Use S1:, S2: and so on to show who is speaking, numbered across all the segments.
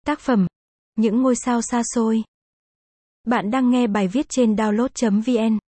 S1: Tác phẩm: Những ngôi sao xa xôi. Bạn đang nghe bài viết trên download.vn.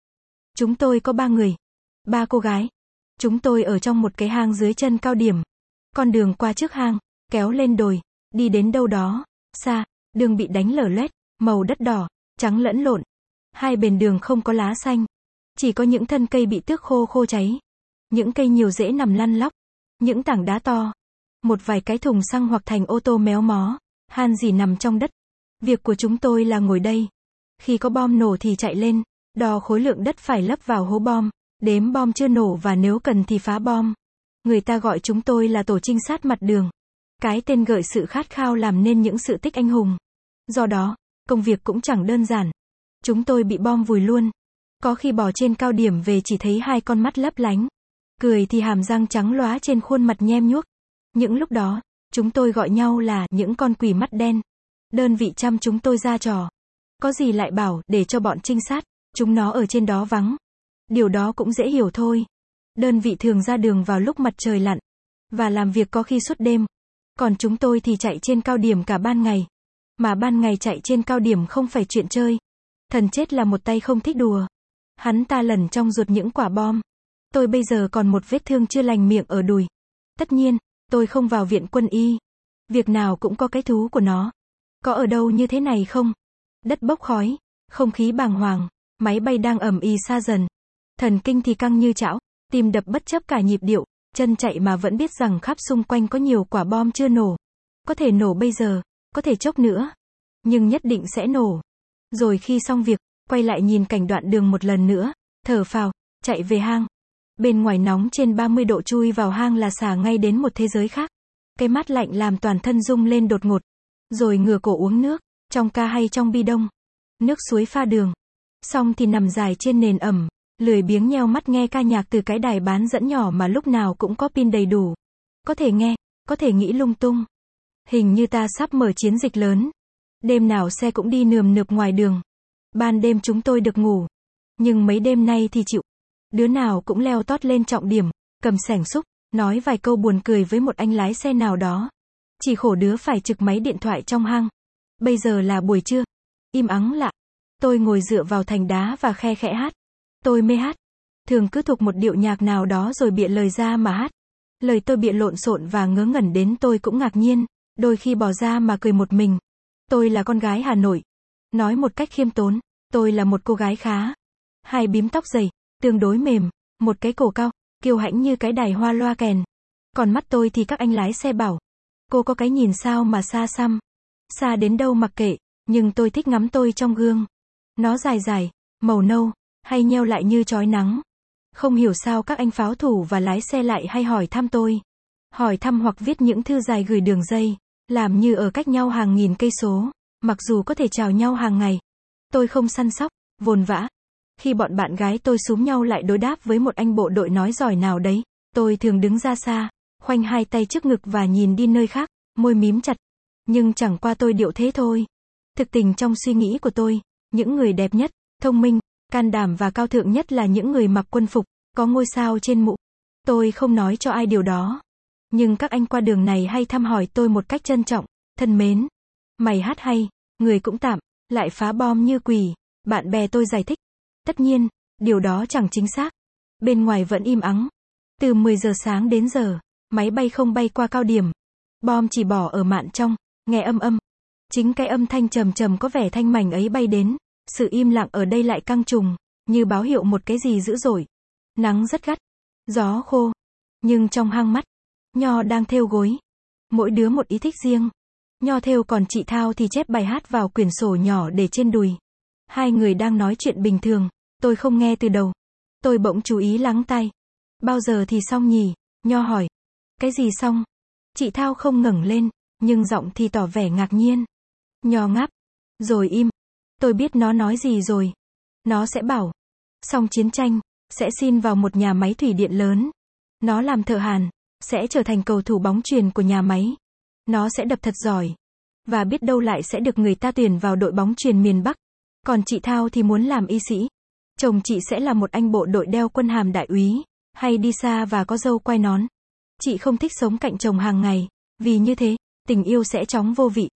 S1: Chúng tôi có 3 người. 3 cô gái. Chúng tôi ở trong một cái hang dưới chân cao điểm. Con đường qua trước hang, kéo lên đồi, đi đến đâu đó, xa, đường bị đánh lở loét, màu đất đỏ, trắng lẫn lộn. Hai bên đường không có lá xanh. Chỉ có những thân cây bị tước khô khô cháy. Những cây nhiều rễ nằm lăn lóc. Những tảng đá to. Một vài cái thùng xăng hoặc thành ô tô méo mó, han gì nằm trong đất. Việc của chúng tôi là ngồi đây. Khi có bom nổ thì chạy lên, đo khối lượng đất phải lấp vào hố bom, đếm bom chưa nổ và nếu cần thì phá bom. Người ta gọi chúng tôi là tổ trinh sát mặt đường. Cái tên gợi sự khát khao làm nên những sự tích anh hùng. Do đó, công việc cũng chẳng đơn giản. Chúng tôi bị bom vùi luôn. Có khi bò trên cao điểm về chỉ thấy 2 con mắt lấp lánh. Cười thì hàm răng trắng lóa trên khuôn mặt nhem nhuốc. Những lúc đó, chúng tôi gọi nhau là những con quỷ mắt đen. Đơn vị chăm chúng tôi ra trò. Có gì lại bảo để cho bọn trinh sát, chúng nó ở trên đó vắng. Điều đó cũng dễ hiểu thôi. Đơn vị thường ra đường vào lúc mặt trời lặn. Và làm việc có khi suốt đêm. Còn chúng tôi thì chạy trên cao điểm cả ban ngày. Mà ban ngày chạy trên cao điểm không phải chuyện chơi. Thần chết là một tay không thích đùa. Hắn ta lẩn trong ruột những quả bom. Tôi bây giờ còn một vết thương chưa lành miệng ở đùi. Tất nhiên, tôi không vào viện quân y. Việc nào cũng có cái thú của nó. Có ở đâu như thế này không? Đất bốc khói, không khí bàng hoàng, máy bay đang ầm ĩ xa dần. Thần kinh thì căng như chảo, tim đập bất chấp cả nhịp điệu, chân chạy mà vẫn biết rằng khắp xung quanh có nhiều quả bom chưa nổ. Có thể nổ bây giờ, có thể chốc nữa. Nhưng nhất định sẽ nổ. Rồi khi xong việc, quay lại nhìn cảnh đoạn đường một lần nữa, thở phào, chạy về hang. Bên ngoài nóng trên 30 độ chui vào hang là xả ngay đến một thế giới khác. Cái mát lạnh làm toàn thân rung lên đột ngột. Rồi ngửa cổ uống nước, trong ca hay trong bi đông. Nước suối pha đường. Xong thì nằm dài trên nền ẩm, lười biếng nheo mắt nghe ca nhạc từ cái đài bán dẫn nhỏ mà lúc nào cũng có pin đầy đủ. Có thể nghe, có thể nghĩ lung tung. Hình như ta sắp mở chiến dịch lớn. Đêm nào xe cũng đi nườm nượp ngoài đường. Ban đêm chúng tôi được ngủ. Nhưng mấy đêm nay thì chịu. Đứa nào cũng leo tót lên trọng điểm, cầm xẻng xúc, nói vài câu buồn cười với một anh lái xe nào đó. Chỉ khổ đứa phải trực máy điện thoại trong hang. Bây giờ là buổi trưa. Im ắng lạ. Tôi ngồi dựa vào thành đá và khe khẽ hát. Tôi mê hát. Thường cứ thuộc một điệu nhạc nào đó rồi bịa lời ra mà hát. Lời tôi bịa lộn xộn và ngớ ngẩn đến tôi cũng ngạc nhiên. Đôi khi bỏ ra mà cười một mình. Tôi là con gái Hà Nội. Nói một cách khiêm tốn, tôi là một cô gái khá. 2 bím tóc dày, tương đối mềm, một cái cổ cao, kiêu hãnh như cái đài hoa loa kèn. Còn mắt tôi thì các anh lái xe bảo, cô có cái nhìn sao mà xa xăm. Xa đến đâu mặc kệ, nhưng tôi thích ngắm tôi trong gương. Nó dài dài, màu nâu, hay nheo lại như chói nắng. Không hiểu sao các anh pháo thủ và lái xe lại hay hỏi thăm tôi. Hỏi thăm hoặc viết những thư dài gửi đường dây, làm như ở cách nhau hàng nghìn cây số, mặc dù có thể chào nhau hàng ngày. Tôi không săn sóc, vồn vã. Khi bọn bạn gái tôi xúm nhau lại đối đáp với một anh bộ đội nói giỏi nào đấy, tôi thường đứng ra xa, khoanh 2 tay trước ngực và nhìn đi nơi khác, môi mím chặt. Nhưng chẳng qua tôi điệu thế thôi. Thực tình trong suy nghĩ của tôi, những người đẹp nhất, thông minh, can đảm và cao thượng nhất là những người mặc quân phục, có ngôi sao trên mũ. Tôi không nói cho ai điều đó. Nhưng các anh qua đường này hay thăm hỏi tôi một cách trân trọng, thân mến. Mày hát hay, người cũng tạm, lại phá bom như quỷ. Bạn bè tôi giải thích. Tất nhiên, điều đó chẳng chính xác. Bên ngoài vẫn im ắng. Từ 10 giờ sáng đến giờ, máy bay không bay qua cao điểm. Bom chỉ bỏ ở mạn trong, nghe âm âm. Chính cái âm thanh trầm trầm có vẻ thanh mảnh ấy bay đến. Sự im lặng ở đây lại căng trùng, như báo hiệu một cái gì dữ dội. Nắng rất gắt, gió khô. Nhưng trong hang mắt, Nho đang thêu gối. Mỗi đứa một ý thích riêng. Nho thêu còn chị Thao thì chép bài hát vào quyển sổ nhỏ để trên đùi. 2 người đang nói chuyện bình thường, tôi không nghe từ đầu. Tôi bỗng chú ý lắng tai. Bao giờ thì xong nhỉ? Nho hỏi. Cái gì xong? Chị Thao không ngẩng lên, nhưng giọng thì tỏ vẻ ngạc nhiên. Nho ngáp. Rồi im. Tôi biết nó nói gì rồi. Nó sẽ bảo. Xong chiến tranh, sẽ xin vào một nhà máy thủy điện lớn. Nó làm thợ hàn, sẽ trở thành cầu thủ bóng chuyền của nhà máy. Nó sẽ đập thật giỏi. Và biết đâu lại sẽ được người ta tuyển vào đội bóng chuyền miền Bắc. Còn chị Thao thì muốn làm y sĩ. Chồng chị sẽ là một anh bộ đội đeo quân hàm đại úy, hay đi xa và có râu quai nón. Chị không thích sống cạnh chồng hàng ngày, vì như thế, tình yêu sẽ chóng vô vị.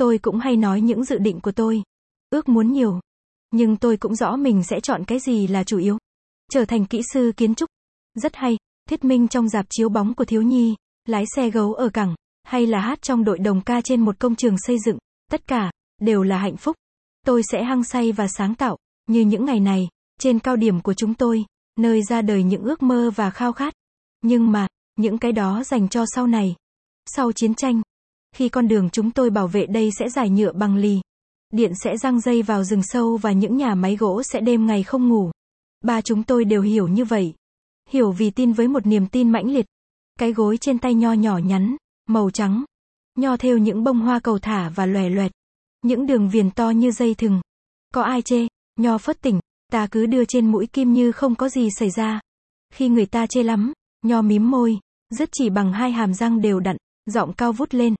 S1: Tôi cũng hay nói những dự định của tôi. Ước muốn nhiều. Nhưng tôi cũng rõ mình sẽ chọn cái gì là chủ yếu. Trở thành kỹ sư kiến trúc. Rất hay. Thuyết minh trong rạp chiếu bóng của thiếu nhi. Lái xe gấu ở cảng. Hay là hát trong đội đồng ca trên một công trường xây dựng. Tất cả, đều là hạnh phúc. Tôi sẽ hăng say và sáng tạo. Như những ngày này, trên cao điểm của chúng tôi. Nơi ra đời những ước mơ và khao khát. Nhưng mà, những cái đó dành cho sau này. Sau chiến tranh. Khi con đường chúng tôi bảo vệ đây sẽ rải nhựa bằng lì. Điện sẽ giăng dây vào rừng sâu và những nhà máy gỗ sẽ đêm ngày không ngủ. Ba chúng tôi đều hiểu như vậy. Hiểu vì tin với một niềm tin mãnh liệt. Cái gối trên tay Nho nhỏ nhắn, màu trắng. Nho thêu những bông hoa cầu thả và lòe loẹt. Những đường viền to như dây thừng. Có ai chê, Nho phớt tỉnh, ta cứ đưa trên mũi kim như không có gì xảy ra. Khi người ta chê lắm, Nho mím môi, dứt chỉ bằng hai hàm răng đều đặn, giọng cao vút lên.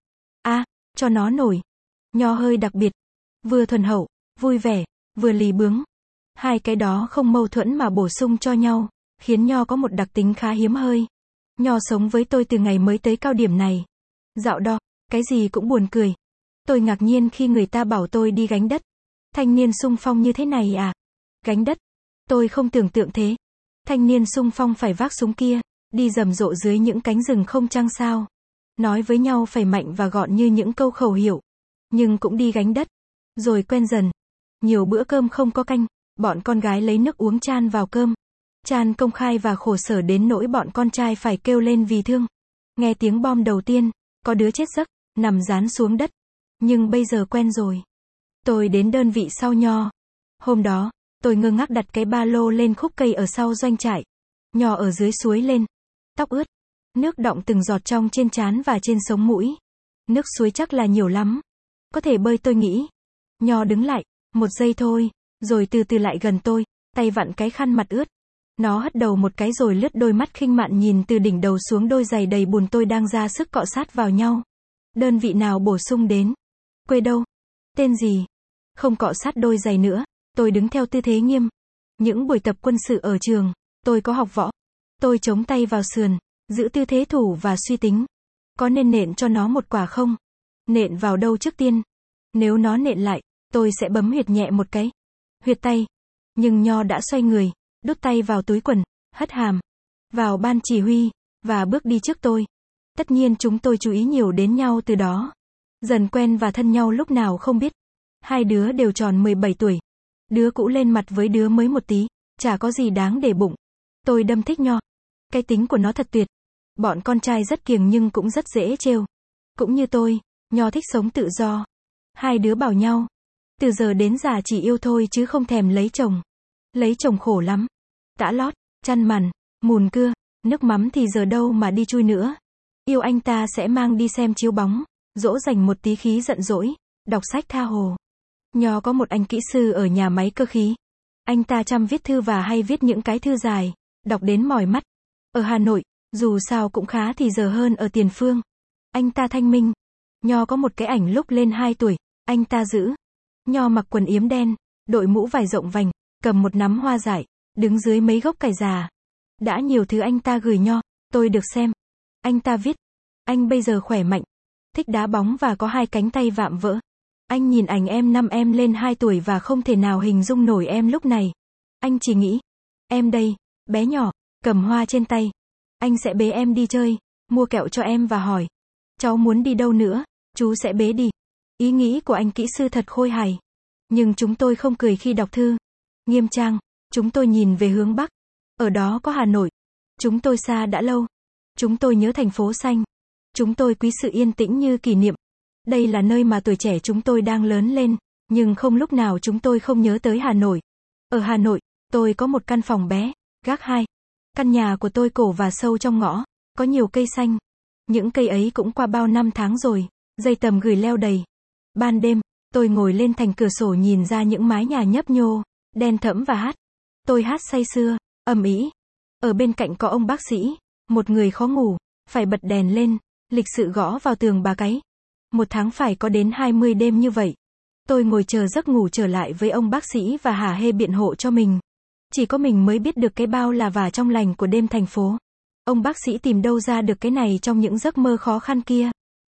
S1: Cho nó nổi. Nho hơi đặc biệt. Vừa thuần hậu, vui vẻ, vừa lì bướng. Hai cái đó không mâu thuẫn mà bổ sung cho nhau, khiến Nho có một đặc tính khá hiếm hoi. Nho sống với tôi từ ngày mới tới cao điểm này. Dạo đó, cái gì cũng buồn cười. Tôi ngạc nhiên khi người ta bảo tôi đi gánh đất. Thanh niên xung phong như thế này à? Gánh đất? Tôi không tưởng tượng thế. Thanh niên xung phong phải vác súng kia, đi rầm rộ dưới những cánh rừng không chăng sao? Nói với nhau phải mạnh và gọn như những câu khẩu hiệu. Nhưng cũng đi gánh đất. Rồi quen dần. Nhiều bữa cơm không có canh, bọn con gái lấy nước uống chan vào cơm. Chan công khai và khổ sở đến nỗi bọn con trai phải kêu lên vì thương. Nghe tiếng bom đầu tiên, có đứa chết giấc, nằm dán xuống đất. Nhưng bây giờ quen rồi. Tôi đến đơn vị sau Nho. Hôm đó, tôi ngơ ngác đặt cái ba lô lên khúc cây ở sau doanh trại. Nho ở dưới suối lên. Tóc ướt. Nước đọng từng giọt trong trên trán và trên sống mũi. Nước suối chắc là nhiều lắm. Có thể bơi tôi nghĩ. Nho đứng lại, một giây thôi, rồi từ từ lại gần tôi, tay vặn cái khăn mặt ướt. Nó hất đầu một cái rồi lướt đôi mắt khinh mạn nhìn từ đỉnh đầu xuống đôi giày đầy bùn tôi đang ra sức cọ sát vào nhau. Đơn vị nào bổ sung đến? Quê đâu? Tên gì? Không cọ sát đôi giày nữa, tôi đứng theo tư thế nghiêm. Những buổi tập quân sự ở trường, tôi có học võ. Tôi chống tay vào sườn, giữ tư thế thủ và suy tính. Có nên nện cho nó một quả không? Nện vào đâu trước tiên? Nếu nó nện lại, tôi sẽ bấm huyệt nhẹ một cái. Huyệt tay. Nhưng Nho đã xoay người, đút tay vào túi quần, hất hàm. Vào ban chỉ huy, và bước đi trước tôi. Tất nhiên chúng tôi chú ý nhiều đến nhau từ đó. Dần quen và thân nhau lúc nào không biết. Hai đứa đều tròn 17 tuổi. Đứa cũ lên mặt với đứa mới một tí, chả có gì đáng để bụng. Tôi đâm thích Nho. Cái tính của nó thật tuyệt. Bọn con trai rất kiềng nhưng cũng rất dễ trêu. Cũng như tôi, Nho thích sống tự do. Hai đứa bảo nhau. Từ giờ đến già chỉ yêu thôi chứ không thèm lấy chồng. Lấy chồng khổ lắm. Tã lót, chăn màn, mùn cưa, nước mắm thì giờ đâu mà đi chui nữa. Yêu anh ta sẽ mang đi xem chiếu bóng, dỗ dành một tí khí giận dỗi, đọc sách tha hồ. Nho có một anh kỹ sư ở nhà máy cơ khí. Anh ta chăm viết thư và hay viết những cái thư dài, đọc đến mỏi mắt. Ở Hà Nội, dù sao cũng khá thì giờ hơn ở Tiền Phương. Anh ta thanh minh. Nho có một cái ảnh lúc lên 2 tuổi, anh ta giữ. Nho mặc quần yếm đen, đội mũ vải rộng vành, cầm một nắm hoa dại, đứng dưới mấy gốc cải già. Đã nhiều thứ anh ta gửi Nho, tôi được xem. Anh ta viết, anh bây giờ khỏe mạnh, thích đá bóng và có hai cánh tay vạm vỡ. Anh nhìn ảnh em năm em lên 2 tuổi và không thể nào hình dung nổi em lúc này. Anh chỉ nghĩ, em đây, bé nhỏ, cầm hoa trên tay. Anh sẽ bế em đi chơi, mua kẹo cho em và hỏi, cháu muốn đi đâu nữa, chú sẽ bế đi. Ý nghĩ của anh kỹ sư thật khôi hài. Nhưng chúng tôi không cười khi đọc thư. Nghiêm trang, chúng tôi nhìn về hướng Bắc. Ở đó có Hà Nội. Chúng tôi xa đã lâu. Chúng tôi nhớ thành phố xanh. Chúng tôi quý sự yên tĩnh như kỷ niệm. Đây là nơi mà tuổi trẻ chúng tôi đang lớn lên, nhưng không lúc nào chúng tôi không nhớ tới Hà Nội. Ở Hà Nội, tôi có một căn phòng bé, gác 2. Căn nhà của tôi cổ và sâu trong ngõ, có nhiều cây xanh. Những cây ấy cũng qua bao năm tháng rồi, dây tầm gửi leo đầy. Ban đêm, tôi ngồi lên thành cửa sổ nhìn ra những mái nhà nhấp nhô, đen thẫm và hát. Tôi hát say sưa, ầm ĩ. Ở bên cạnh có ông bác sĩ, một người khó ngủ, phải bật đèn lên, lịch sự gõ vào tường bà cái. 1 tháng phải có đến 20 đêm như vậy. Tôi ngồi chờ giấc ngủ trở lại với ông bác sĩ và hả hê biện hộ cho mình. Chỉ có mình mới biết được cái bao là và trong lành của đêm thành phố. Ông bác sĩ tìm đâu ra được cái này trong những giấc mơ khó khăn kia.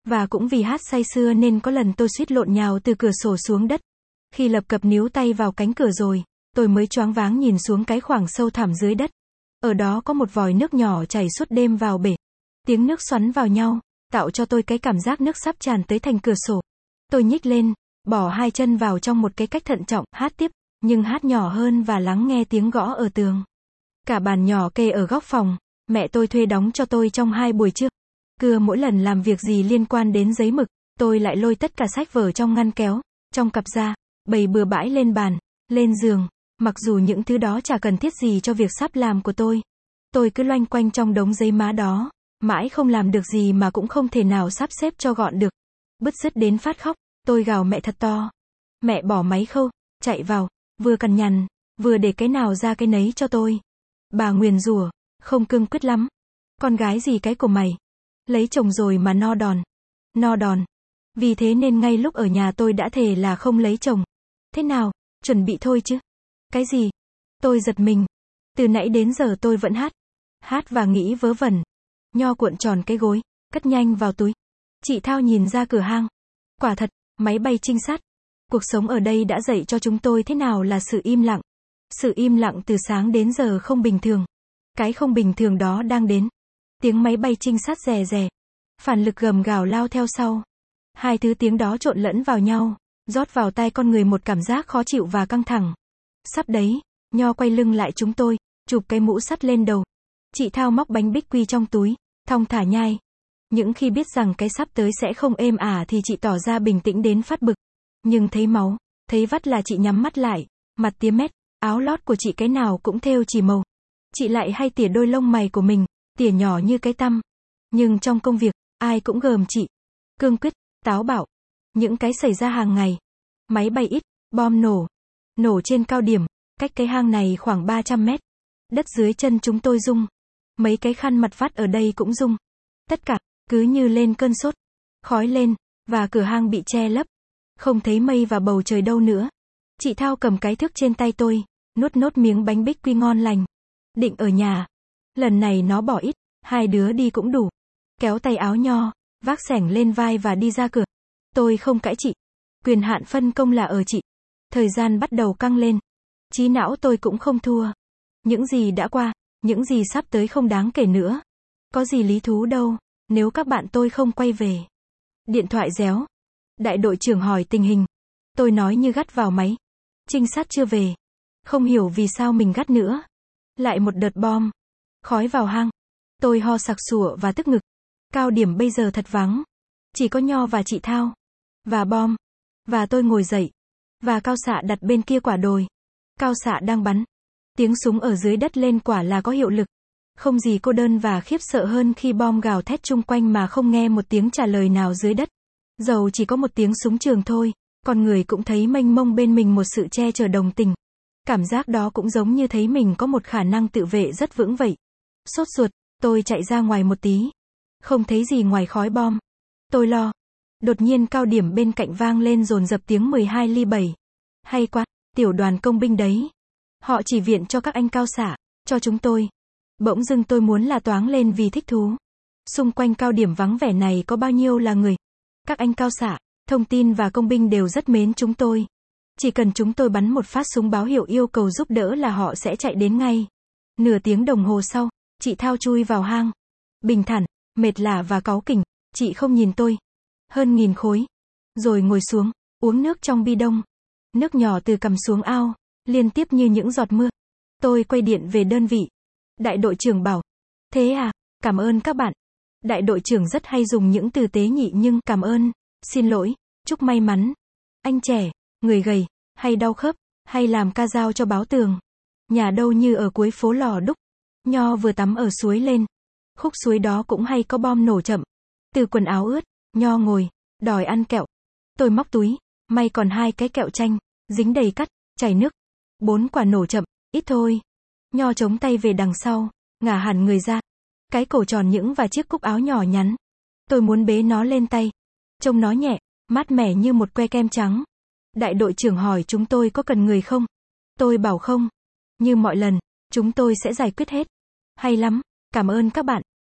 S1: Và cũng vì hát say sưa nên có lần tôi suýt lộn nhào từ cửa sổ xuống đất. Khi lập cập níu tay vào cánh cửa rồi, tôi mới choáng váng nhìn xuống cái khoảng sâu thẳm dưới đất. Ở đó có một vòi nước nhỏ chảy suốt đêm vào bể. Tiếng nước xoắn vào nhau, tạo cho tôi cái cảm giác nước sắp tràn tới thành cửa sổ. Tôi nhích lên, bỏ hai chân vào trong một cái cách thận trọng, hát tiếp, nhưng hát nhỏ hơn và lắng nghe tiếng gõ ở tường. Cả bàn nhỏ kê ở góc phòng, mẹ tôi thuê đóng cho tôi trong 2 buổi trước. Cứ mỗi lần làm việc gì liên quan đến giấy mực, tôi lại lôi tất cả sách vở trong ngăn kéo, trong cặp ra, bày bừa bãi lên bàn, lên giường, mặc dù những thứ đó chả cần thiết gì cho việc sắp làm của tôi. Tôi cứ loanh quanh trong đống giấy má đó, mãi không làm được gì mà cũng không thể nào sắp xếp cho gọn được. Bứt rứt đến phát khóc, tôi gào mẹ thật to. Mẹ bỏ máy khâu, chạy vào, vừa cằn nhằn, vừa để cái nào ra cái nấy cho tôi. Bà nguyền rủa, không cương quyết lắm. Con gái gì cái của mày? Lấy chồng rồi mà no đòn. No đòn. Vì thế nên ngay lúc ở nhà tôi đã thề là không lấy chồng. Thế nào, chuẩn bị thôi chứ? Cái gì? Tôi giật mình. Từ nãy đến giờ tôi vẫn hát. Hát và nghĩ vớ vẩn. Nho cuộn tròn cái gối, cất nhanh vào túi. Chị Thao nhìn ra cửa hang. Quả thật, máy bay trinh sát. Cuộc sống ở đây đã dạy cho chúng tôi thế nào là sự im lặng. Sự im lặng từ sáng đến giờ không bình thường. Cái không bình thường đó đang đến. Tiếng máy bay trinh sát rè rè. Phản lực gầm gào lao theo sau. Hai thứ tiếng đó trộn lẫn vào nhau, rót vào tai con người một cảm giác khó chịu và căng thẳng. Sắp đấy, Nho quay lưng lại chúng tôi, chụp cái mũ sắt lên đầu. Chị Thao móc bánh bích quy trong túi, thong thả nhai. Những khi biết rằng cái sắp tới sẽ không êm ả thì chị tỏ ra bình tĩnh đến phát bực. Nhưng thấy máu, thấy vắt là chị nhắm mắt lại, mặt tía mét, áo lót của chị cái nào cũng thêu chỉ màu. Chị lại hay tỉa đôi lông mày của mình, tỉa nhỏ như cái tăm. Nhưng trong công việc, ai cũng gờm chị. Cương quyết, táo bạo. Những cái xảy ra hàng ngày. Máy bay ít, bom nổ. Nổ trên cao điểm, cách cái hang này khoảng 300 mét. Đất dưới chân chúng tôi rung. Mấy cái khăn mặt vắt ở đây cũng rung. Tất cả, cứ như lên cơn sốt. Khói lên, và cửa hang bị che lấp. Không thấy mây và bầu trời đâu nữa. Chị Thao cầm cái thước trên tay tôi, nuốt nốt miếng bánh bích quy ngon lành. Định ở nhà. Lần này nó bỏ ít, hai đứa đi cũng đủ. Kéo tay áo Nho, vác xẻng lên vai và đi ra cửa. Tôi không cãi chị. Quyền hạn phân công là ở chị. Thời gian bắt đầu căng lên. Trí não tôi cũng không thua. Những gì đã qua, những gì sắp tới không đáng kể nữa. Có gì lý thú đâu, nếu các bạn tôi không quay về. Điện thoại réo. Đại đội trưởng hỏi tình hình. Tôi nói như gắt vào máy. Trinh sát chưa về. Không hiểu vì sao mình gắt nữa. Lại một đợt bom. Khói vào hang. Tôi ho sặc sụa và tức ngực. Cao điểm bây giờ thật vắng. Chỉ có Nho và chị Thao. Và bom. Và tôi ngồi dậy. Và cao xạ đặt bên kia quả đồi. Cao xạ đang bắn. Tiếng súng ở dưới đất lên quả là có hiệu lực. Không gì cô đơn và khiếp sợ hơn khi bom gào thét chung quanh mà không nghe một tiếng trả lời nào dưới đất. Dầu chỉ có một tiếng súng trường thôi, con người cũng thấy mênh mông bên mình một sự che chở đồng tình. Cảm giác đó cũng giống như thấy mình có một khả năng tự vệ rất vững vậy. Sốt ruột, tôi chạy ra ngoài một tí. Không thấy gì ngoài khói bom. Tôi lo. Đột nhiên cao điểm bên cạnh vang lên dồn dập tiếng 12 ly 7. Hay quá, tiểu đoàn công binh đấy. Họ chỉ viện cho các anh cao xạ, cho chúng tôi. Bỗng dưng tôi muốn là toáng lên vì thích thú. Xung quanh cao điểm vắng vẻ này có bao nhiêu là người. Các anh cao xạ, thông tin và công binh đều rất mến chúng tôi. Chỉ cần chúng tôi bắn một phát súng báo hiệu yêu cầu giúp đỡ là họ sẽ chạy đến ngay. Nửa tiếng đồng hồ sau, chị Thao chui vào hang. Bình thản, mệt lả và cáu kỉnh, chị không nhìn tôi. Hơn 1000 khối. Rồi ngồi xuống, uống nước trong bi đông. Nước nhỏ từ cằm xuống ao, liên tiếp như những giọt mưa. Tôi quay điện về đơn vị. Đại đội trưởng bảo. Thế à, cảm ơn các bạn. Đại đội trưởng rất hay dùng những từ tế nhị nhưng cảm ơn, xin lỗi, chúc may mắn. Anh trẻ, người gầy, hay đau khớp, hay làm ca dao cho báo tường. Nhà đâu như ở cuối phố Lò Đúc. Nho vừa tắm ở suối lên. Khúc suối đó cũng hay có bom nổ chậm. Từ quần áo ướt, Nho ngồi, đòi ăn kẹo. Tôi móc túi, may còn 2 cái kẹo chanh, dính đầy cắt, chảy nước. 4 quả nổ chậm, ít thôi. Nho chống tay về đằng sau, ngả hẳn người ra. Cái cổ tròn những và chiếc cúc áo nhỏ nhắn. Tôi muốn bế nó lên tay. Trông nó nhẹ, mát mẻ như một que kem trắng. Đại đội trưởng hỏi chúng tôi có cần người không? Tôi bảo không. Như mọi lần, chúng tôi sẽ giải quyết hết. Hay lắm, cảm ơn các bạn.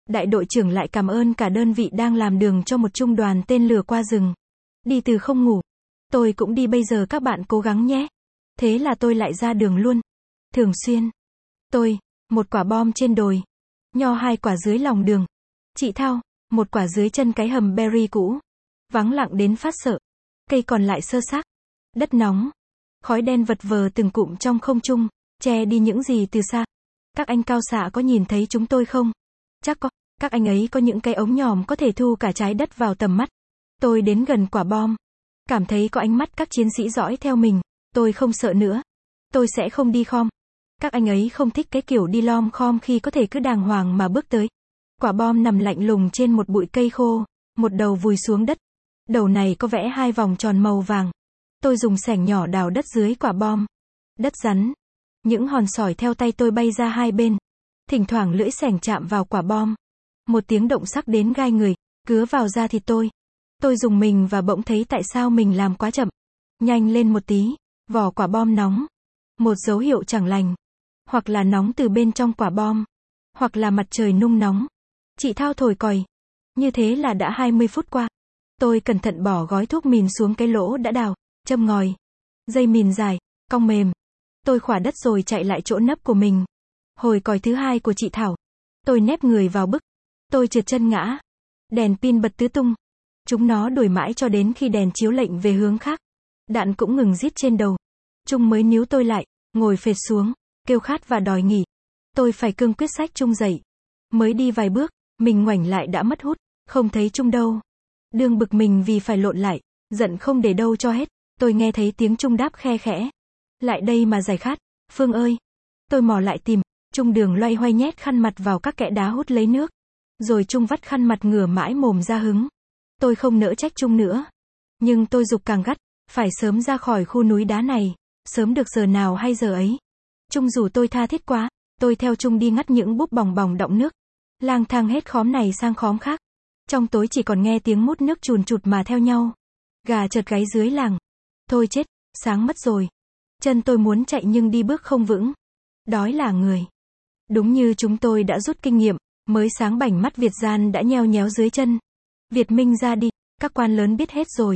S1: Đại đội trưởng lại cảm ơn cả đơn vị đang làm đường cho một trung đoàn tên lửa qua rừng. Đi từ không ngủ. Tôi cũng đi bây giờ các bạn cố gắng nhé. Thế là tôi lại ra đường luôn. Thường xuyên. Tôi, một quả bom trên đồi. Nho 2 quả dưới lòng đường. Chị Thao, một quả dưới chân cái hầm Berry cũ. Vắng lặng đến phát sợ. Cây còn lại sơ xác. Đất nóng. Khói đen vật vờ từng cụm trong không trung, che đi những gì từ xa. Các anh cao xạ có nhìn thấy chúng tôi không? Chắc có. Các anh ấy có những cái ống nhòm có thể thu cả trái đất vào tầm mắt. Tôi đến gần quả bom. Cảm thấy có ánh mắt các chiến sĩ dõi theo mình. Tôi không sợ nữa. Tôi sẽ không đi khom. Các anh ấy không thích cái kiểu đi lom khom khi có thể cứ đàng hoàng mà bước tới. Quả bom nằm lạnh lùng trên một bụi cây khô, một đầu vùi xuống đất. Đầu này có vẽ 2 vòng tròn màu vàng. Tôi dùng xẻng nhỏ đào đất dưới quả bom. Đất rắn. Những hòn sỏi theo tay tôi bay ra hai bên. Thỉnh thoảng lưỡi xẻng chạm vào quả bom. Một tiếng động sắc đến gai người, cứa vào da thịt tôi. Tôi dùng mình và bỗng thấy tại sao mình làm quá chậm. Nhanh lên một tí, vỏ quả bom nóng. Một dấu hiệu chẳng lành. Hoặc là nóng từ bên trong quả bom. Hoặc là mặt trời nung nóng. Chị Thao thổi còi. Như thế là đã 20 phút qua. Tôi cẩn thận bỏ gói thuốc mìn xuống cái lỗ đã đào, châm ngòi. Dây mìn dài, cong mềm. Tôi khỏa đất rồi chạy lại chỗ nấp của mình. Hồi còi thứ 2 của chị Thảo. Tôi nép người vào bức. Tôi trượt chân ngã. Đèn pin bật tứ tung. Chúng nó đuổi mãi cho đến khi đèn chiếu lệnh về hướng khác. Đạn cũng ngừng rít trên đầu. Trung mới níu tôi lại, ngồi phệt xuống, kêu khát và đòi nghỉ. Tôi phải cương quyết xách Trung dậy. Mới đi vài bước, mình ngoảnh lại đã mất hút, không thấy Trung đâu. Đương bực mình vì phải lộn lại, giận không để đâu cho hết, tôi nghe thấy tiếng Trung đáp khe khẽ. Lại đây mà giải khát, Phương ơi. Tôi mò lại tìm, Trung đường loay hoay nhét khăn mặt vào các kẽ đá hút lấy nước. Rồi Trung vắt khăn mặt ngửa mãi mồm ra hứng. Tôi không nỡ trách Trung nữa. Nhưng tôi giục càng gắt, phải sớm ra khỏi khu núi đá này, sớm được giờ nào hay giờ ấy. Trung rủ tôi tha thiết quá, tôi theo Trung đi ngắt những búp bòng bòng đọng nước. Lang thang hết khóm này sang khóm khác. Trong tối chỉ còn nghe tiếng mút nước chùn chụt mà theo nhau. Gà chợt gáy dưới làng. Thôi chết, sáng mất rồi. Chân tôi muốn chạy nhưng đi bước không vững. Đói là người. Đúng như chúng tôi đã rút kinh nghiệm, mới sáng bảnh mắt Việt gian đã nheo nhéo dưới chân. Việt Minh ra đi, các quan lớn biết hết rồi.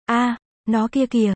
S1: Nó kia kìa,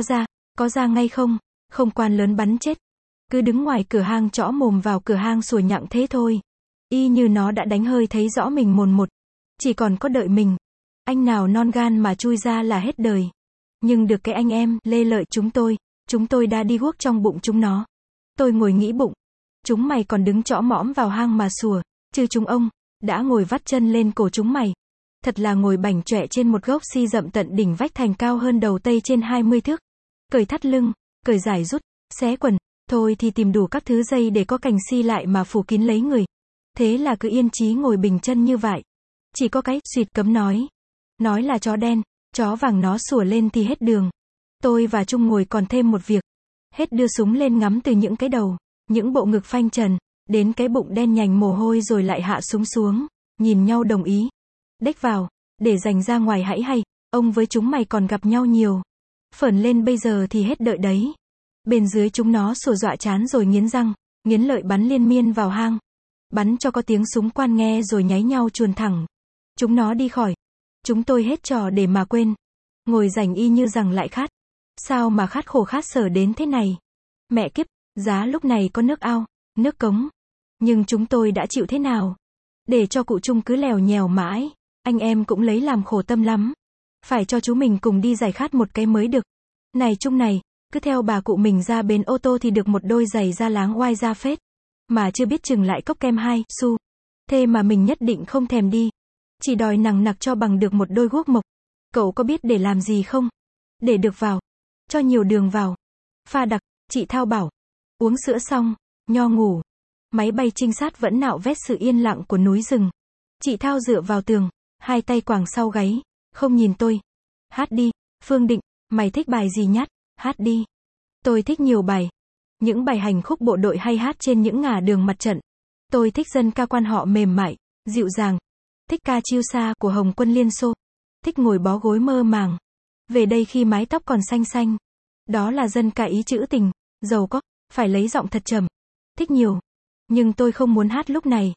S1: có ra ngay không? Không, quan lớn bắn chết. Cứ đứng ngoài cửa hang trõ mồm vào cửa hang sủa nhặng thế thôi. Y như nó đã đánh hơi thấy rõ mình mồn một. Chỉ còn có đợi mình. Anh nào non gan mà chui ra là hết đời. Nhưng được cái anh em, lê lợi chúng tôi đã đi guốc trong bụng chúng nó. Tôi ngồi nghĩ bụng. Chúng mày còn đứng trõ mõm vào hang mà sủa, chứ chúng ông, đã ngồi vắt chân lên cổ chúng mày. Thật là ngồi bảnh chọe trên một gốc si rậm tận đỉnh vách thành cao hơn đầu tây trên 20 thước. Cởi thắt lưng, cởi giải rút, xé quần, thôi thì tìm đủ các thứ dây để có cành si lại mà phủ kín lấy người. Thế là cứ yên chí ngồi bình chân như vậy. Chỉ có cái suýt cấm nói. Nói là chó đen, chó vàng nó sủa lên thì hết đường. Tôi và Trung ngồi còn thêm một việc. Hết đưa súng lên ngắm từ những cái đầu, những bộ ngực phanh trần, đến cái bụng đen nhành mồ hôi rồi lại hạ súng xuống, nhìn nhau đồng ý. Đếch vào, để dành ra ngoài hãy hay, ông với chúng mày còn gặp nhau nhiều. Phởn lên bây giờ thì hết đợi đấy. Bên dưới chúng nó sủa dọa chán rồi nghiến răng, nghiến lợi bắn liên miên vào hang. Bắn cho có tiếng súng quan nghe rồi nháy nhau chuồn thẳng. Chúng nó đi khỏi. Chúng tôi hết trò để mà quên. Ngồi rảnh y như rằng lại khát. Sao mà khát khổ khát sở đến thế này? Mẹ kiếp, giá lúc này có nước ao, nước cống. Nhưng chúng tôi đã chịu thế nào? Để cho cụ Trung cứ lèo nhèo mãi, anh em cũng lấy làm khổ tâm lắm. Phải cho chú mình cùng đi giải khát một cái mới được. Này Trung này, cứ theo bà cụ mình ra bến ô tô thì được một đôi giày da láng oai ra phết. Mà chưa biết chừng lại cốc kem 2 xu. Thế mà mình nhất định không thèm đi. Chỉ đòi nằng nặc cho bằng được một đôi guốc mộc. Cậu có biết để làm gì không? Để được vào. Cho nhiều đường vào. Pha đặc, chị Thao bảo. Uống sữa xong, Nho ngủ. Máy bay trinh sát vẫn nạo vét sự yên lặng của núi rừng. Chị Thao dựa vào tường, hai tay quàng sau gáy, không nhìn tôi. Hát đi, Phương Định, mày thích bài gì nhát? Hát đi. Tôi thích nhiều bài. Những bài hành khúc bộ đội hay hát trên những ngả đường mặt trận. Tôi thích dân ca quan họ mềm mại, dịu dàng. Thích ca chiêu xa của Hồng Quân Liên Xô. Thích ngồi bó gối mơ màng. Về đây khi mái tóc còn xanh xanh. Đó là dân ca ý trữ tình, giàu có, phải lấy giọng thật trầm. Thích nhiều. Nhưng tôi không muốn hát lúc này.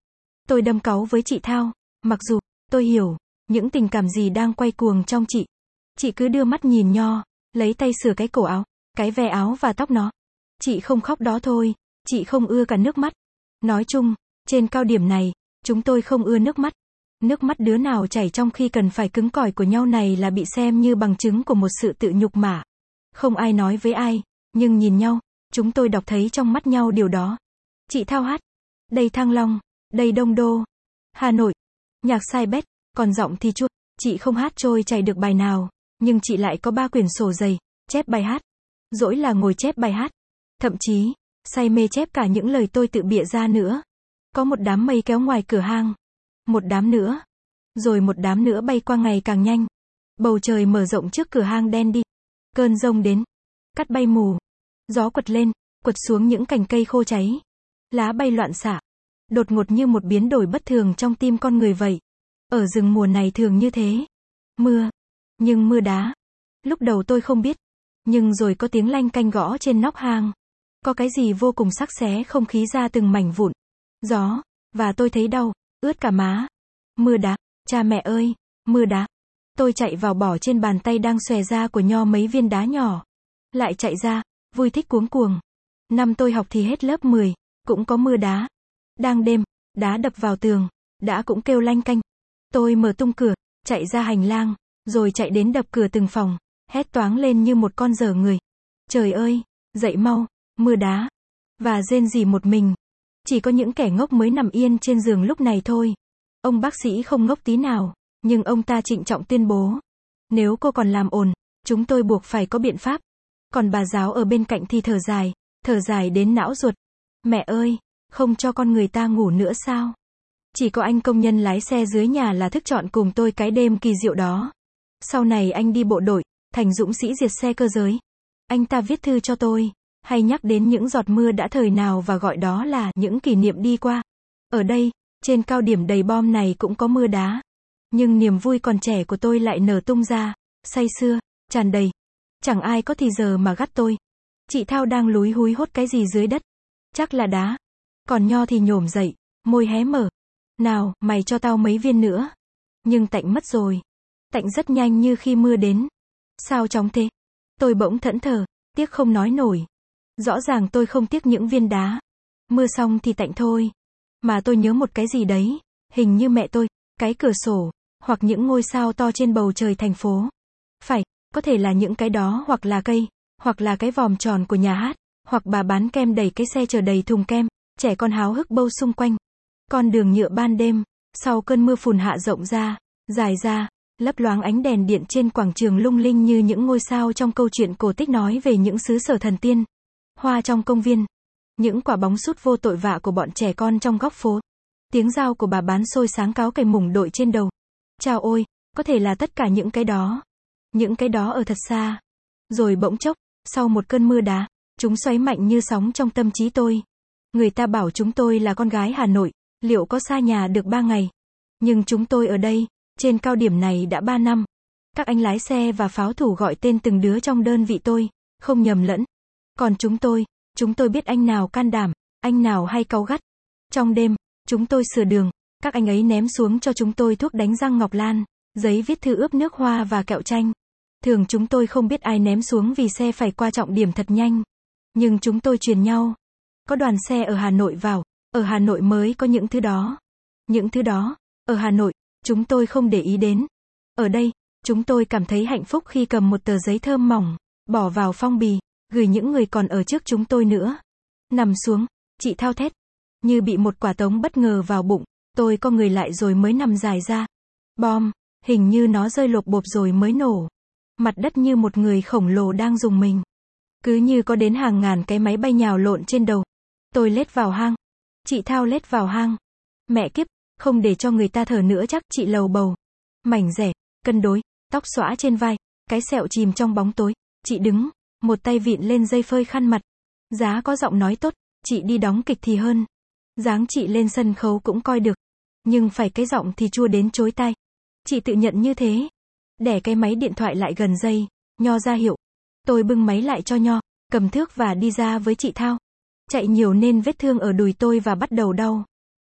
S1: Tôi đâm cáu với chị Thao. Mặc dù, tôi hiểu, những tình cảm gì đang quay cuồng trong chị. Chị cứ đưa mắt nhìn Nho, lấy tay sửa cái cổ áo, cái ve áo và tóc nó. Chị không khóc đó thôi, chị không ưa cả nước mắt. Nói chung, trên cao điểm này, chúng tôi không ưa nước mắt. Nước mắt đứa nào chảy trong khi cần phải cứng cỏi của nhau này là bị xem như bằng chứng của một sự tự nhục mạ. Không ai nói với ai, nhưng nhìn nhau, chúng tôi đọc thấy trong mắt nhau điều đó. Chị Thao hát. Đây Thăng Long, đây Đông Đô, Hà Nội. Nhạc sai bét, còn giọng thì chua. Chị không hát trôi chảy được bài nào, nhưng chị lại có 3 quyển sổ dày, chép bài hát. Dỗi là ngồi chép bài hát. Thậm chí, say mê chép cả những lời tôi tự bịa ra nữa. Có một đám mây kéo ngoài cửa hang. Một đám nữa. Rồi một đám nữa bay qua ngày càng nhanh. Bầu trời mở rộng trước cửa hang đen đi. Cơn giông đến. Cắt bay mù. Gió quật lên, quật xuống những cành cây khô cháy. Lá bay loạn xạ. Đột ngột như một biến đổi bất thường trong tim con người vậy. Ở rừng mùa này thường như thế. Mưa. Nhưng mưa đá. Lúc đầu tôi không biết. Nhưng rồi có tiếng lanh canh gõ trên nóc hang. Có cái gì vô cùng sắc xé không khí ra từng mảnh vụn. Gió. Và tôi thấy đau, ướt cả má. Mưa đá. Cha mẹ ơi, mưa đá. Tôi chạy vào bỏ trên bàn tay đang xòe ra của Nho mấy viên đá nhỏ. Lại chạy ra, vui thích cuống cuồng. Năm tôi học thì hết lớp 10, cũng có mưa đá. Đang đêm, đá đập vào tường, đá cũng kêu lanh canh. Tôi mở tung cửa, chạy ra hành lang, rồi chạy đến đập cửa từng phòng, hét toáng lên như một con dở người. Trời ơi, dậy mau, mưa đá. Và rên rỉ một mình. Chỉ có những kẻ ngốc mới nằm yên trên giường lúc này thôi. Ông bác sĩ không ngốc tí nào, nhưng ông ta trịnh trọng tuyên bố. Nếu cô còn làm ồn, chúng tôi buộc phải có biện pháp. Còn bà giáo ở bên cạnh thì thở dài đến não ruột. Mẹ ơi, không cho con người ta ngủ nữa sao? Chỉ có anh công nhân lái xe dưới nhà là thức trọn cùng tôi cái đêm kỳ diệu đó. Sau này anh đi bộ đội, thành dũng sĩ diệt xe cơ giới. Anh ta viết thư cho tôi, hay nhắc đến những giọt mưa đã thời nào và gọi đó là những kỷ niệm đi qua. Ở đây, trên cao điểm đầy bom này cũng có mưa đá. Nhưng niềm vui còn trẻ của tôi lại nở tung ra, say sưa, tràn đầy. Chẳng ai có thì giờ mà gắt tôi. Chị Thao đang lúi húi hốt cái gì dưới đất. Chắc là đá. Còn Nho thì nhổm dậy, môi hé mở. Nào, mày cho tao mấy viên nữa. Nhưng tạnh mất rồi. Tạnh rất nhanh như khi mưa đến. Sao chóng thế? Tôi bỗng thẫn thờ, tiếc không nói nổi. Rõ ràng tôi không tiếc những viên đá. Mưa xong thì tạnh thôi. Mà tôi nhớ một cái gì đấy. Hình như mẹ tôi, cái cửa sổ, hoặc những ngôi sao to trên bầu trời thành phố. Phải, có thể là những cái đó hoặc là cây, hoặc là cái vòm tròn của nhà hát, hoặc bà bán kem đẩy cái xe chở đầy thùng kem, trẻ con háo hức bâu xung quanh. Con đường nhựa ban đêm, sau cơn mưa phùn hạ rộng ra, dài ra, lấp loáng ánh đèn điện trên quảng trường lung linh như những ngôi sao trong câu chuyện cổ tích nói về những xứ sở thần tiên. Hoa trong công viên. Những quả bóng sút vô tội vạ của bọn trẻ con trong góc phố. Tiếng dao của bà bán xôi sáng cáo cày mủng đội trên đầu. Chao ôi, có thể là tất cả những cái đó. Những cái đó ở thật xa. Rồi bỗng chốc, sau một cơn mưa đá, chúng xoáy mạnh như sóng trong tâm trí tôi. Người ta bảo chúng tôi là con gái Hà Nội, liệu có xa nhà được 3 ngày. Nhưng chúng tôi ở đây, trên cao điểm này đã 3 năm. Các anh lái xe và pháo thủ gọi tên từng đứa trong đơn vị tôi, không nhầm lẫn. Còn chúng tôi biết anh nào can đảm, anh nào hay cáu gắt. Trong đêm, chúng tôi sửa đường, các anh ấy ném xuống cho chúng tôi thuốc đánh răng ngọc lan, giấy viết thư ướp nước hoa và kẹo chanh. Thường chúng tôi không biết ai ném xuống vì xe phải qua trọng điểm thật nhanh. Nhưng chúng tôi truyền nhau. Có đoàn xe ở Hà Nội vào, ở Hà Nội mới có những thứ đó. Những thứ đó, ở Hà Nội, chúng tôi không để ý đến. Ở đây, chúng tôi cảm thấy hạnh phúc khi cầm một tờ giấy thơm mỏng, bỏ vào phong bì, gửi những người còn ở trước chúng tôi nữa. Nằm xuống, chị Thao thét. Như bị một quả tống bất ngờ vào bụng, tôi co người lại rồi mới nằm dài ra. Bom, hình như nó rơi lộp bộp rồi mới nổ. Mặt đất như một người khổng lồ đang rùng mình. Cứ như có đến hàng ngàn cái máy bay nhào lộn trên đầu. Tôi lết vào hang. Chị Thao lết vào hang. Mẹ kiếp, không để cho người ta thở nữa chắc, chị lầu bầu. Mảnh rẻ, cân đối, tóc xõa trên vai, cái sẹo chìm trong bóng tối. Chị đứng, một tay vịn lên dây phơi khăn mặt. Giá có giọng nói tốt, chị đi đóng kịch thì hơn. Dáng chị lên sân khấu cũng coi được. Nhưng phải cái giọng thì chua đến chối tai. Chị tự nhận như thế. Đẻ cái máy điện thoại lại gần dây, Nho ra hiệu. Tôi bưng máy lại cho Nho, cầm thước và đi ra với chị Thao. Chạy nhiều nên vết thương ở đùi tôi và bắt đầu đau.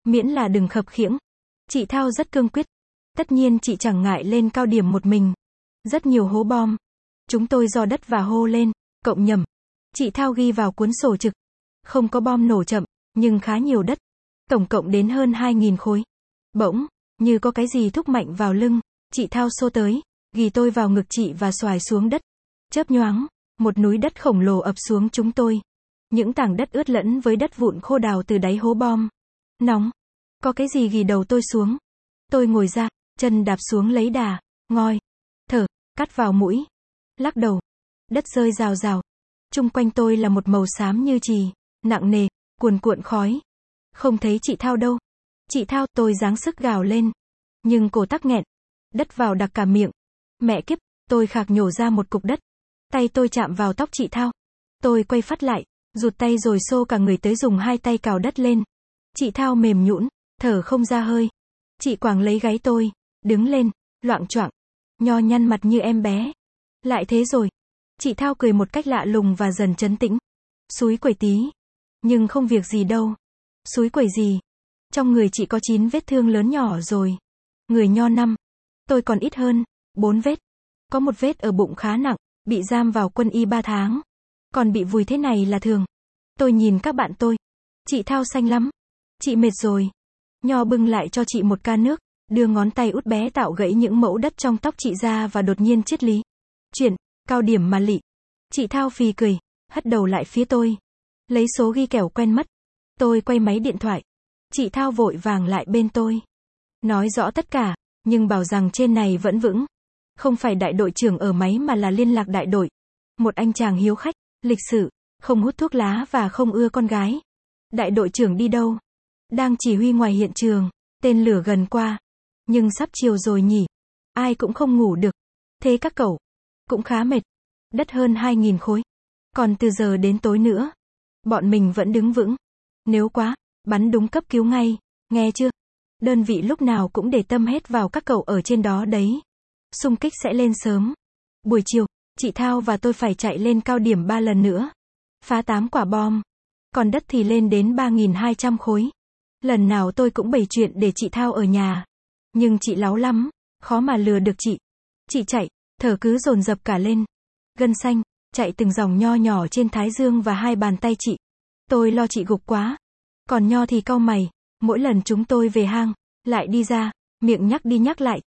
S1: miễn là đừng khập khiễng. Chị Thao rất cương quyết. Tất nhiên chị chẳng ngại lên cao điểm một mình. Rất nhiều hố bom. Chúng tôi dò đất và hô lên, cộng nhầm. Chị Thao ghi vào cuốn sổ trực. Không có bom nổ chậm, nhưng khá nhiều đất. Tổng cộng đến hơn 2.000 khối. Bỗng, như có cái gì thúc mạnh vào lưng, chị Thao xô tới, ghi tôi vào ngực chị và xoài xuống đất. Chớp nhoáng, một núi đất khổng lồ ập xuống chúng tôi. Những tảng đất ướt lẫn với đất vụn khô đào từ đáy hố bom. Nóng. Có cái gì ghi đầu tôi xuống. Tôi ngồi ra, chân đạp xuống lấy đà, ngoi, thở, cắt vào mũi, lắc đầu. Đất rơi rào rào. Chung quanh tôi là một màu xám như chì, nặng nề, cuồn cuộn khói. Không thấy chị Thao đâu. Chị Thao, tôi giáng sức gào lên. Nhưng cổ tắc nghẹn. Đất vào đặc cả miệng. Mẹ kiếp, tôi khạc nhổ ra một cục đất. Tay tôi chạm vào tóc chị Thao. Tôi quay phát lại, rụt tay rồi xô cả người tới dùng hai tay cào đất lên. Chị Thao mềm nhũn, thở không ra hơi. Chị quàng lấy gáy tôi, đứng lên, loạng choạng, nho nhăn mặt như em bé. Lại thế rồi. Chị Thao cười một cách lạ lùng và dần trấn tĩnh. Xúi quẩy tí. Nhưng không việc gì đâu. Xúi quẩy gì? Trong người chị có 9 vết thương lớn nhỏ rồi. Người nho 5. Tôi còn ít hơn, 4 vết. Có một vết ở bụng khá nặng, bị giam vào quân y 3 tháng. Còn bị vùi thế này là thường. Tôi nhìn các bạn tôi. Chị Thao xanh lắm. Chị mệt rồi. Nho bưng lại cho chị một ca nước, đưa ngón tay út bé tạo gãy những mẫu đất trong tóc chị ra và đột nhiên triết lý. Chuyển, cao điểm mà lị. Chị Thao phì cười, hất đầu lại phía tôi. Lấy số ghi kẻo quen mất. Tôi quay máy điện thoại. Chị Thao vội vàng lại bên tôi. Nói rõ tất cả, nhưng bảo rằng trên này vẫn vững. Không phải đại đội trưởng ở máy mà là liên lạc đại đội. Một anh chàng hiếu khách, lịch sự, không hút thuốc lá và không ưa con gái. Đại đội trưởng đi đâu? Đang chỉ huy ngoài hiện trường. Tên lửa gần qua. Nhưng sắp chiều rồi nhỉ. Ai cũng không ngủ được. Thế các cậu cũng khá mệt. Đất hơn 2.000 khối. Còn từ giờ đến tối nữa. Bọn mình vẫn đứng vững. Nếu quá, bắn đúng cấp cứu ngay. Nghe chưa? Đơn vị lúc nào cũng để tâm hết vào các cậu ở trên đó đấy. Xung kích sẽ lên sớm. Buổi chiều, chị Thao và tôi phải chạy lên cao điểm 3 lần nữa. Phá 8 quả bom. Còn đất thì lên đến 3.200 khối. Lần nào tôi cũng bày chuyện để chị Thao ở nhà. Nhưng chị láu lắm, khó mà lừa được chị. Chị chạy, thở cứ dồn dập cả lên. Gân xanh, chạy từng dòng nho nhỏ trên thái dương và hai bàn tay chị. Tôi lo chị gục quá. Còn Nho thì cau mày, mỗi lần chúng tôi về hang, lại đi ra, miệng nhắc đi nhắc lại.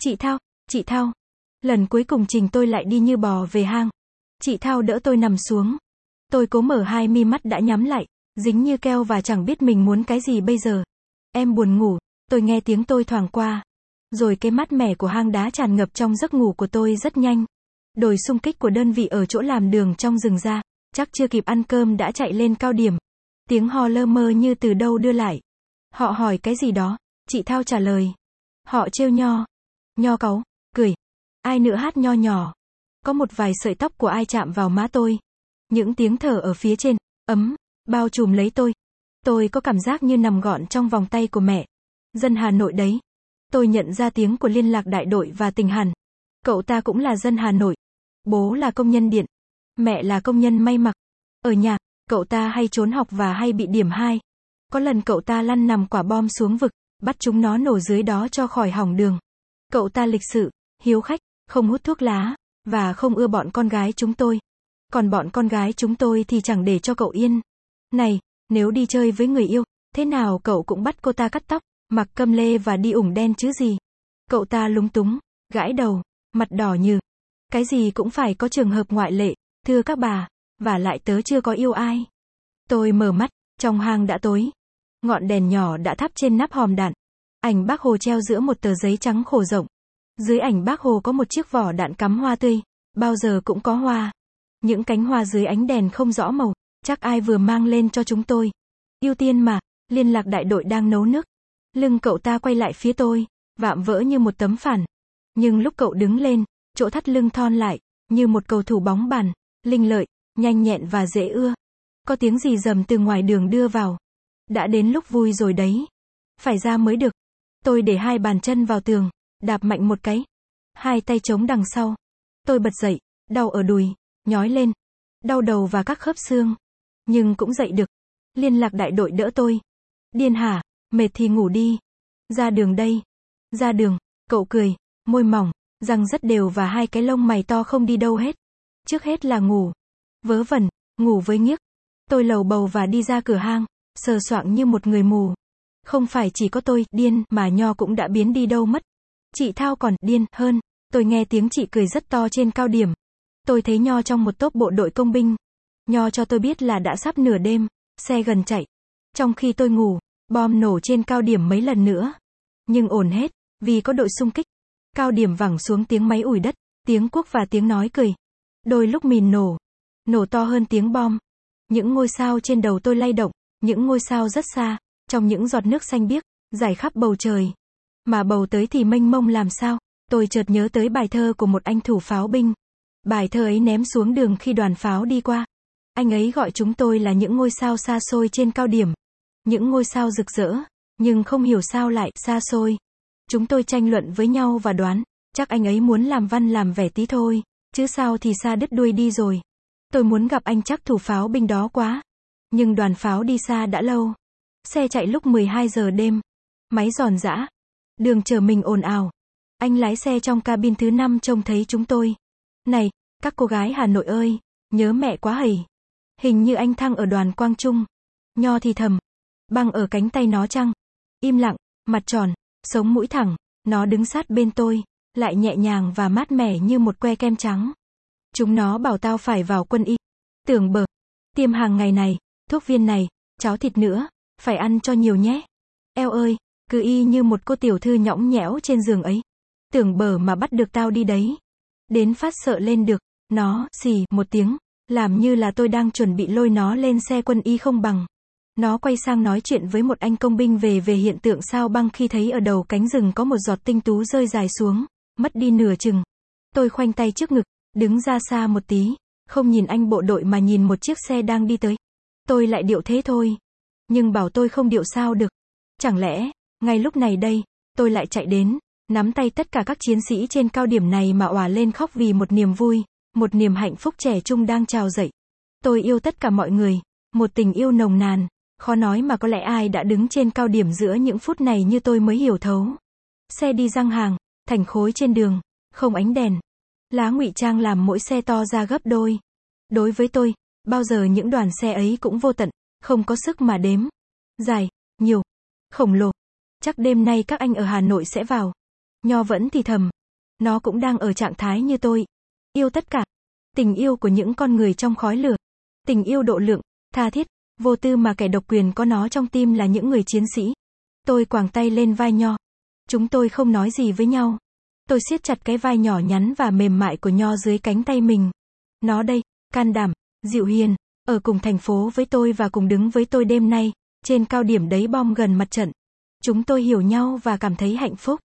S1: Chị Thao. Lần cuối cùng Trình tôi lại đi như bò về hang. Chị Thao đỡ tôi nằm xuống. Tôi cố mở hai mi mắt đã nhắm lại, dính như keo và chẳng biết mình muốn cái gì bây giờ. Em buồn ngủ, tôi nghe tiếng tôi thoảng qua. Rồi cái mát mẻ của hang đá tràn ngập trong giấc ngủ của tôi rất nhanh. Đội xung kích của đơn vị ở chỗ làm đường trong rừng ra, chắc chưa kịp ăn cơm đã chạy lên cao điểm. Tiếng hò lơ mơ như từ đâu đưa lại. Họ hỏi cái gì đó, chị Thao trả lời. Họ trêu Nho. Nho cáu, cười. Ai nữa hát nho nhỏ. Có một vài sợi tóc của ai chạm vào má tôi. Những tiếng thở ở phía trên, ấm, bao trùm lấy tôi. Tôi có cảm giác như nằm gọn trong vòng tay của mẹ. Dân Hà Nội đấy. Tôi nhận ra tiếng của liên lạc đại đội và Tình Hàn. Cậu ta cũng là dân Hà Nội. Bố là công nhân điện. Mẹ là công nhân may mặc. Ở nhà, cậu ta hay trốn học và hay bị điểm 2. Có lần cậu ta lăn nằm quả bom xuống vực, bắt chúng nó nổ dưới đó cho khỏi hỏng đường. Cậu ta lịch sự, hiếu khách, không hút thuốc lá, và không ưa bọn con gái chúng tôi. Còn bọn con gái chúng tôi thì chẳng để cho cậu yên. Này, nếu đi chơi với người yêu, thế nào cậu cũng bắt cô ta cắt tóc, mặc câm lê và đi ủng đen chứ gì. Cậu ta lúng túng, gãi đầu, mặt đỏ như. Cái gì cũng phải có trường hợp ngoại lệ, thưa các bà, và lại tớ chưa có yêu ai. Tôi mở mắt, trong hang đã tối. Ngọn đèn nhỏ đã thắp trên nắp hòm đạn. Ảnh Bác Hồ treo giữa một tờ giấy trắng khổ rộng. Dưới ảnh Bác Hồ có một chiếc vỏ đạn cắm hoa tươi, bao giờ cũng có hoa. Những cánh hoa dưới ánh đèn không rõ màu, chắc ai vừa mang lên cho chúng tôi. Ưu tiên mà, liên lạc đại đội đang nấu nước. Lưng cậu ta quay lại phía tôi, vạm vỡ như một tấm phản. Nhưng lúc cậu đứng lên, chỗ thắt lưng thon lại, như một cầu thủ bóng bàn, linh lợi, nhanh nhẹn và dễ ưa. Có tiếng gì rầm từ ngoài đường đưa vào. Đã đến lúc vui rồi đấy. Phải ra mới được. Tôi để hai bàn chân vào tường, đạp mạnh một cái. Hai tay chống đằng sau. Tôi bật dậy, đau ở đùi, nhói lên. Đau đầu và các khớp xương. Nhưng cũng dậy được. Liên lạc đại đội đỡ tôi. Điên hả? Mệt thì ngủ đi. Ra đường đây. Ra đường. Cậu cười, môi mỏng, răng rất đều và hai cái lông mày to không đi đâu hết. Trước hết là ngủ. Vớ vẩn, ngủ với Nhiếc. Tôi lầu bầu và đi ra cửa hang, sờ soạng như một người mù. Không phải chỉ có tôi, điên, mà Nho cũng đã biến đi đâu mất. Chị Thao còn, điên, hơn. Tôi nghe tiếng chị cười rất to trên cao điểm. Tôi thấy Nho trong một tốp bộ đội công binh. Nho cho tôi biết là đã sắp nửa đêm, xe gần chạy. Trong khi tôi ngủ, bom nổ trên cao điểm mấy lần nữa. Nhưng ổn hết, vì có đội xung kích. Cao điểm vẳng xuống tiếng máy ủi đất, tiếng cuốc và tiếng nói cười. Đôi lúc mìn nổ. Nổ to hơn tiếng bom. Những ngôi sao trên đầu tôi lay động, những ngôi sao rất xa, trong những giọt nước xanh biếc, rải khắp bầu trời. Mà bầu tới thì mênh mông làm sao, tôi chợt nhớ tới bài thơ của một anh thủ pháo binh. Bài thơ ấy ném xuống đường khi đoàn pháo đi qua. Anh ấy gọi chúng tôi là những ngôi sao xa xôi trên cao điểm. Những ngôi sao rực rỡ, nhưng không hiểu sao lại xa xôi. Chúng tôi tranh luận với nhau và đoán, chắc anh ấy muốn làm văn làm vẻ tí thôi, chứ sao thì xa đứt đuôi đi rồi. Tôi muốn gặp anh chắc thủ pháo binh đó quá. Nhưng đoàn pháo đi xa đã lâu. Xe chạy lúc 12 giờ đêm. Máy giòn giã. Đường chở mình ồn ào. Anh lái xe trong cabin thứ 5 trông thấy chúng tôi. Này, các cô gái Hà Nội ơi, nhớ mẹ quá hầy. Hình như anh Thăng ở đoàn Quang Trung. Nho thì thầm. Băng ở cánh tay nó chăng? Im lặng, mặt tròn, sống mũi thẳng. Nó đứng sát bên tôi, lại nhẹ nhàng và mát mẻ như một que kem trắng. Chúng nó bảo tao phải vào quân y. Tưởng bờ. Tiêm hàng ngày này, thuốc viên này, cháo thịt nữa, phải ăn cho nhiều nhé. Eo ơi, cứ y như một cô tiểu thư nhõng nhẽo trên giường ấy. Tưởng bờ mà bắt được tao đi đấy. Đến phát sợ lên được, nó, xì, một tiếng, làm như là tôi đang chuẩn bị lôi nó lên xe quân y không bằng. Nó quay sang nói chuyện với một anh công binh về hiện tượng sao băng khi thấy ở đầu cánh rừng có một giọt tinh tú rơi dài xuống, mất đi nửa chừng. Tôi khoanh tay trước ngực, đứng ra xa một tí, không nhìn anh bộ đội mà nhìn một chiếc xe đang đi tới. Tôi lại điệu thế thôi. Nhưng bảo tôi không điệu sao được. Chẳng lẽ, ngay lúc này đây, tôi lại chạy đến, nắm tay tất cả các chiến sĩ trên cao điểm này mà òa lên khóc vì một niềm vui, một niềm hạnh phúc trẻ trung đang trào dậy. Tôi yêu tất cả mọi người, một tình yêu nồng nàn, khó nói mà có lẽ ai đã đứng trên cao điểm giữa những phút này như tôi mới hiểu thấu. Xe đi giăng hàng, thành khối trên đường, không ánh đèn. Lá ngụy trang làm mỗi xe to ra gấp đôi. Đối với tôi, bao giờ những đoàn xe ấy cũng vô tận, không có sức mà đếm. Dài, nhiều, khổng lồ. Chắc đêm nay các anh ở Hà Nội sẽ vào. Nho vẫn thì thầm. Nó cũng đang ở trạng thái như tôi. Yêu tất cả. Tình yêu của những con người trong khói lửa. Tình yêu độ lượng, tha thiết, vô tư mà kẻ độc quyền có nó trong tim là những người chiến sĩ. Tôi quàng tay lên vai Nho. Chúng tôi không nói gì với nhau. Tôi siết chặt cái vai nhỏ nhắn và mềm mại của Nho dưới cánh tay mình. Nó đây, can đảm, dịu hiền, ở cùng thành phố với tôi và cùng đứng với tôi đêm nay, trên cao điểm đấy bom gần mặt trận. Chúng tôi hiểu nhau và cảm thấy hạnh phúc.